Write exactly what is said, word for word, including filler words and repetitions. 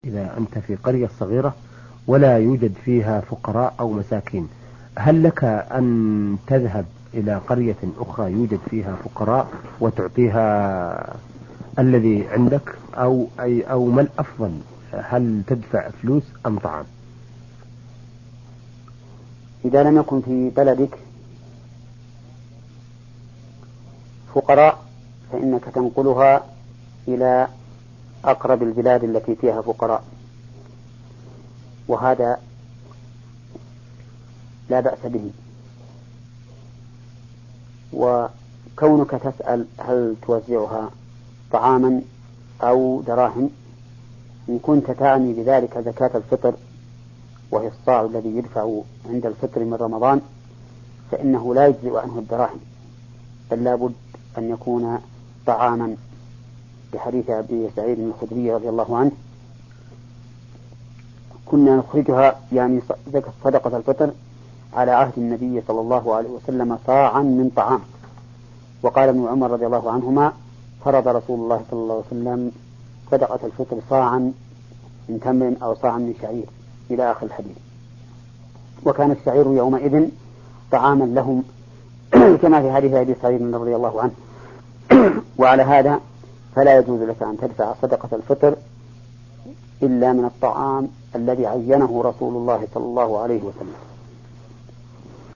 إذا أنت في قرية صغيرة ولا يوجد فيها فقراء أو مساكين، هل لك أن تذهب إلى قرية أخرى يوجد فيها فقراء وتعطيها الذي عندك، أو أي أو ما الأفضل، هل تدفع فلوس أم طعام؟ إذا لم يكن في بلدك فقراء فإنك تنقلها إلى أقرب البلاد التي فيها فقراء، وهذا لا بأس به. وكونك تسأل هل توزعها طعاما أو دراهم، إن كنت تعني بذلك زكاة الفطر وهي الصاع الذي يدفع عند الفطر من رمضان، فإنه لا يجزئ عنه الدراهم، بل لا بد أن يكون طعاما، بحديث أبي سعيد الخدري رضي الله عنه: كنا نخرجها يعني زكاة صدقة الفطر على عهد النبي صلى الله عليه وسلم صاعا من طعام. وقال ابن عمر رضي الله عنهما: فرض رسول الله صلى الله عليه وسلم صدقة الفطر صاعا من تمر أو صاعا من شعير، إلى آخر الحديث. وكان الشعير يومئذ طعاما لهم كما في حديث أبي سعيد رضي الله عنه. وعلى هذا فلا يجوز لك أن تدفع صدقة الفطر إلا من الطعام الذي عينه رسول الله صلى الله عليه وسلم.